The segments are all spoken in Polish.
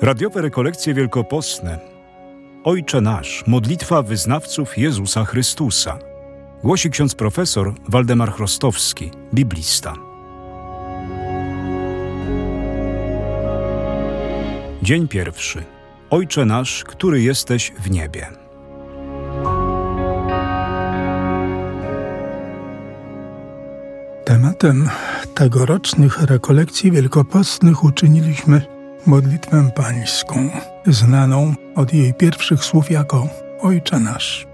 Radiowe rekolekcje wielkopostne. Ojcze nasz, modlitwa wyznawców Jezusa Chrystusa. Głosi ksiądz profesor Waldemar Chrostowski, biblista. Dzień pierwszy. Ojcze nasz, który jesteś w niebie. Tematem tegorocznych rekolekcji wielkopostnych uczyniliśmy modlitwę pańską, znaną od jej pierwszych słów jako Ojcze nasz.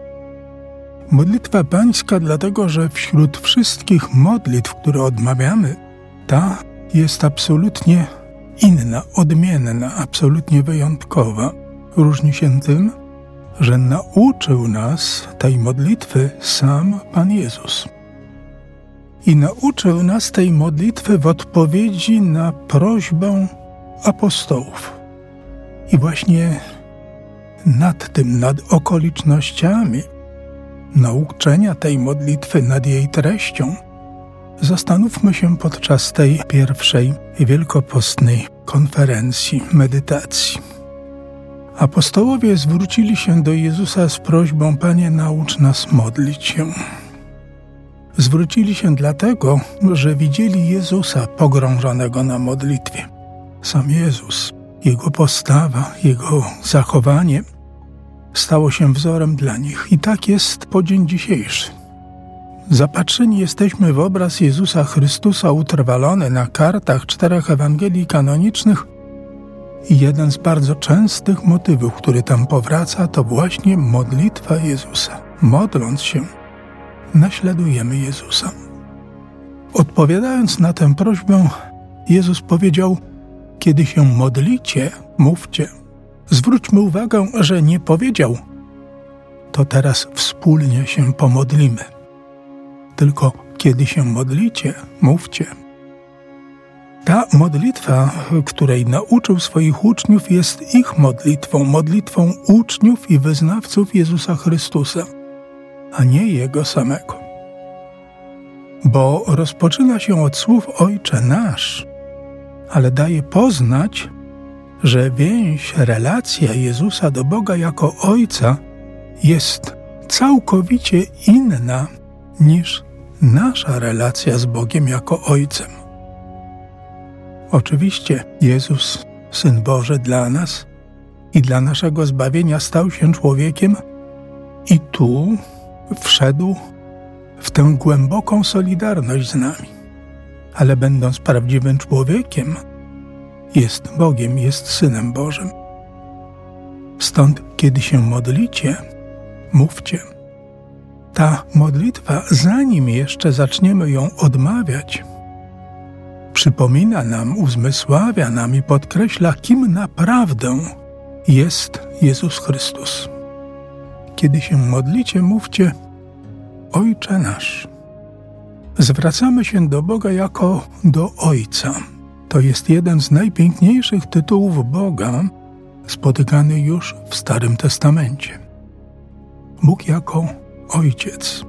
Modlitwa pańska dlatego, że wśród wszystkich modlitw, które odmawiamy, ta jest absolutnie inna, odmienna, absolutnie wyjątkowa. Różni się tym, że nauczył nas tej modlitwy sam Pan Jezus. I nauczył nas tej modlitwy w odpowiedzi na prośbę apostołów. I właśnie nad okolicznościami nauczenia tej modlitwy, nad jej treścią, zastanówmy się podczas tej pierwszej wielkopostnej konferencji, medytacji. Apostołowie zwrócili się do Jezusa z prośbą: Panie, naucz nas modlić się. Zwrócili się dlatego, że widzieli Jezusa pogrążonego na modlitwie. Sam Jezus, Jego postawa, Jego zachowanie stało się wzorem dla nich. I tak jest po dzień dzisiejszy. Zapatrzeni jesteśmy w obraz Jezusa Chrystusa utrwalony na kartach 4 Ewangelii kanonicznych i jeden z bardzo częstych motywów, który tam powraca, to właśnie modlitwa Jezusa. Modląc się, naśladujemy Jezusa. Odpowiadając na tę prośbę, Jezus powiedział: kiedy się modlicie, mówcie. Zwróćmy uwagę, że nie powiedział: to teraz wspólnie się pomodlimy. Tylko kiedy się modlicie, mówcie. Ta modlitwa, której nauczył swoich uczniów, jest ich modlitwą uczniów i wyznawców Jezusa Chrystusa, a nie Jego samego. Bo rozpoczyna się od słów Ojcze nasz, ale daje poznać, że więź, relacja Jezusa do Boga jako Ojca jest całkowicie inna niż nasza relacja z Bogiem jako Ojcem. Oczywiście Jezus, Syn Boży dla nas i dla naszego zbawienia stał się człowiekiem i tu wszedł w tę głęboką solidarność z nami. Ale będąc prawdziwym człowiekiem, jest Bogiem, jest Synem Bożym. Stąd, kiedy się modlicie, mówcie. Ta modlitwa, zanim jeszcze zaczniemy ją odmawiać, przypomina nam, uzmysławia nam i podkreśla, kim naprawdę jest Jezus Chrystus. Kiedy się modlicie, mówcie: Ojcze nasz. Zwracamy się do Boga jako do Ojca. To jest jeden z najpiękniejszych tytułów Boga, spotykany już w Starym Testamencie. Bóg jako Ojciec.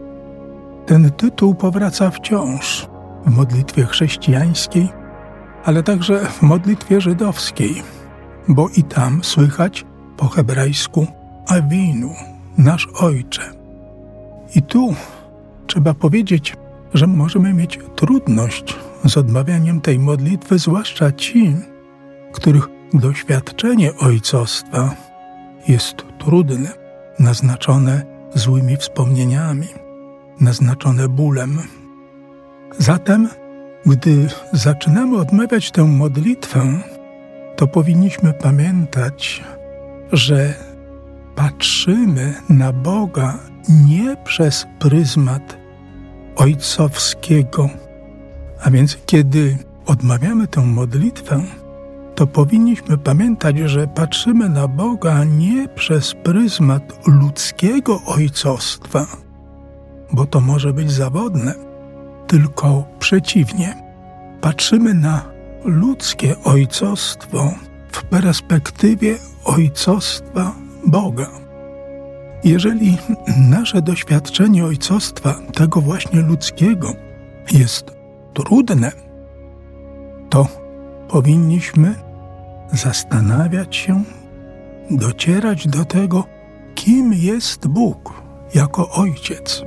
Ten tytuł powraca wciąż w modlitwie chrześcijańskiej, ale także w modlitwie żydowskiej, bo i tam słychać po hebrajsku Avinu, nasz Ojcze. I tu trzeba powiedzieć, że możemy mieć trudność z odmawianiem tej modlitwy, zwłaszcza ci, których doświadczenie ojcostwa jest trudne, naznaczone złymi wspomnieniami, naznaczone bólem. Zatem, gdy zaczynamy odmawiać tę modlitwę, to powinniśmy pamiętać, że patrzymy na Boga nie przez pryzmat ojcowskiego. A więc kiedy odmawiamy tę modlitwę, to powinniśmy pamiętać, że patrzymy na Boga nie przez pryzmat ludzkiego ojcostwa, bo to może być zawodne, tylko przeciwnie. Patrzymy na ludzkie ojcostwo w perspektywie ojcostwa Boga. Jeżeli nasze doświadczenie ojcostwa, tego właśnie ludzkiego, jest trudne, to powinniśmy zastanawiać się, docierać do tego, kim jest Bóg jako Ojciec.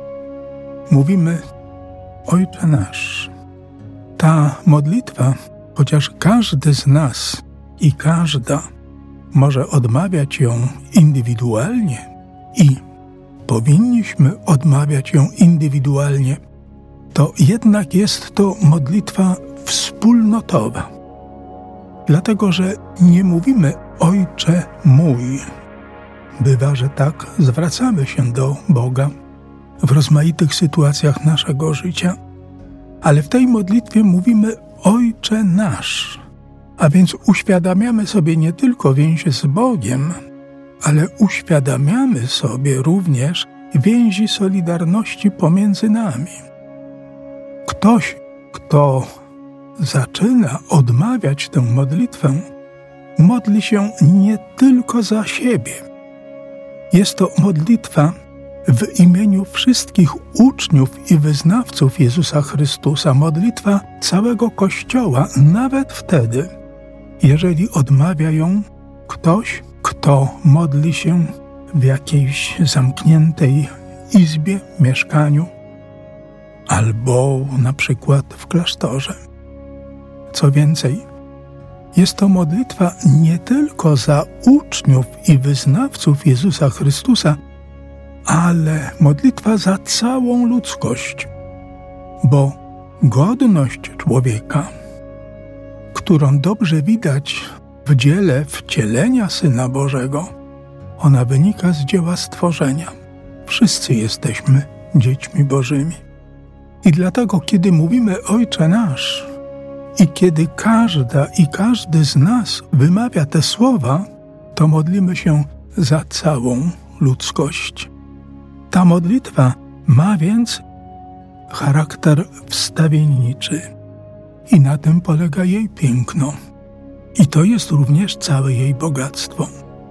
Mówimy: Ojcze nasz. Ta modlitwa, chociaż każdy z nas i każda może odmawiać ją indywidualnie i powinniśmy odmawiać ją indywidualnie, to jednak jest to modlitwa wspólnotowa. Dlatego, że nie mówimy: Ojcze mój. Bywa, że tak zwracamy się do Boga w rozmaitych sytuacjach naszego życia, ale w tej modlitwie mówimy: Ojcze nasz. A więc uświadamiamy sobie nie tylko więź z Bogiem, ale uświadamiamy sobie również więzi solidarności pomiędzy nami. Ktoś, kto zaczyna odmawiać tę modlitwę, modli się nie tylko za siebie. Jest to modlitwa w imieniu wszystkich uczniów i wyznawców Jezusa Chrystusa, modlitwa całego Kościoła, nawet wtedy, jeżeli odmawia ją ktoś, kto modli się w jakiejś zamkniętej izbie, mieszkaniu, albo na przykład w klasztorze. Co więcej, jest to modlitwa nie tylko za uczniów i wyznawców Jezusa Chrystusa, ale modlitwa za całą ludzkość, bo godność człowieka, którą dobrze widać w dziele wcielenia Syna Bożego, ona wynika z dzieła stworzenia. Wszyscy jesteśmy dziećmi Bożymi. I dlatego, kiedy mówimy Ojcze nasz i kiedy każda i każdy z nas wymawia te słowa, to modlimy się za całą ludzkość. Ta modlitwa ma więc charakter wstawienniczy i na tym polega jej piękno. I to jest również całe jej bogactwo.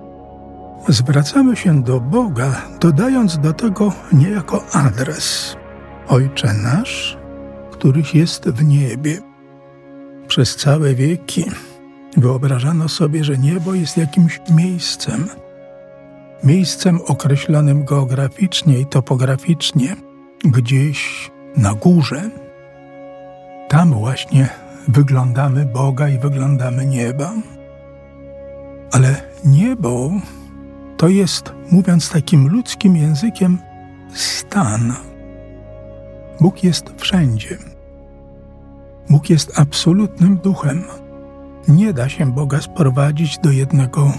Zwracamy się do Boga, dodając do tego niejako adres: Ojcze nasz, któryś jest w niebie. Przez całe wieki wyobrażano sobie, że niebo jest jakimś miejscem określonym geograficznie i topograficznie, gdzieś na górze. Tam właśnie wyglądamy Boga i wyglądamy nieba. Ale niebo to jest, mówiąc takim ludzkim językiem, stan. Bóg jest wszędzie. Bóg jest absolutnym duchem. Nie da się Boga sprowadzić do jednego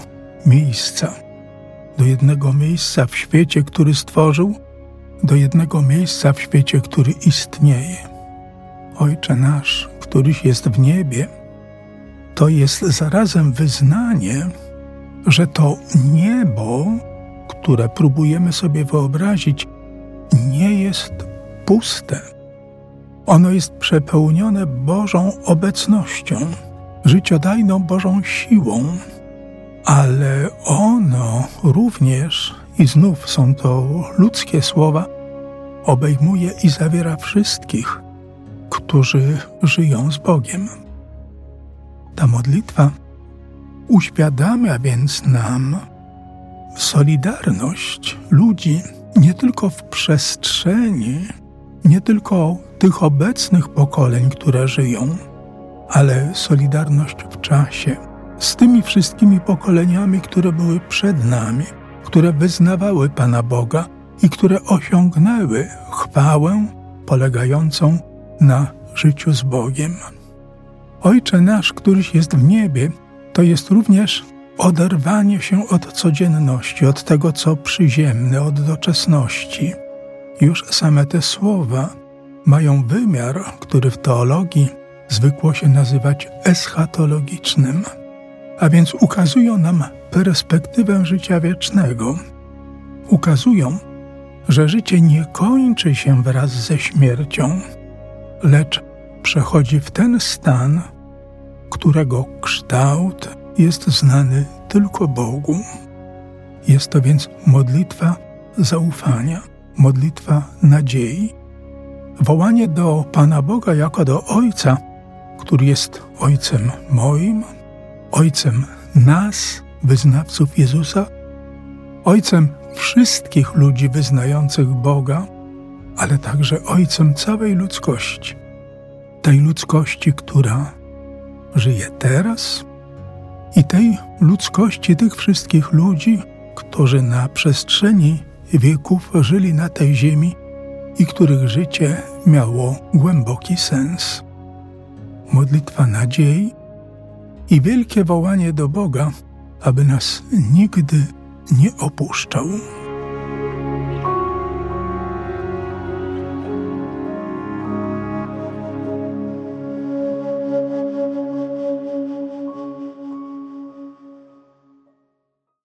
miejsca w świecie, który stworzył, do jednego miejsca w świecie, który istnieje. Ojcze nasz, któryś jest w niebie, to jest zarazem wyznanie, że to niebo, które próbujemy sobie wyobrazić, nie jest puste. Ono jest przepełnione Bożą obecnością, życiodajną Bożą siłą, ale ono również, i znów są to ludzkie słowa, obejmuje i zawiera wszystkich, którzy żyją z Bogiem. Ta modlitwa uświadamia więc nam solidarność ludzi nie tylko w przestrzeni, nie tylko tych obecnych pokoleń, które żyją, ale solidarność w czasie z tymi wszystkimi pokoleniami, które były przed nami, które wyznawały Pana Boga i które osiągnęły chwałę polegającą na życiu z Bogiem. Ojcze nasz, któryś jest w niebie, to jest również oderwanie się od codzienności, od tego, co przyziemne, od doczesności. Już same te słowa mają wymiar, który w teologii zwykło się nazywać eschatologicznym, a więc ukazują nam perspektywę życia wiecznego. Ukazują, że życie nie kończy się wraz ze śmiercią, lecz przechodzi w ten stan, którego kształt jest znany tylko Bogu. Jest to więc modlitwa zaufania, modlitwa nadziei. Wołanie do Pana Boga jako do Ojca, który jest Ojcem moim, Ojcem nas, wyznawców Jezusa, Ojcem wszystkich ludzi wyznających Boga, ale także Ojcem całej ludzkości. Tej ludzkości, która żyje teraz i tej ludzkości tych wszystkich ludzi, którzy na przestrzeni wieków żyli na tej ziemi i których życie miało głęboki sens. Modlitwa nadziei i wielkie wołanie do Boga, aby nas nigdy nie opuszczał.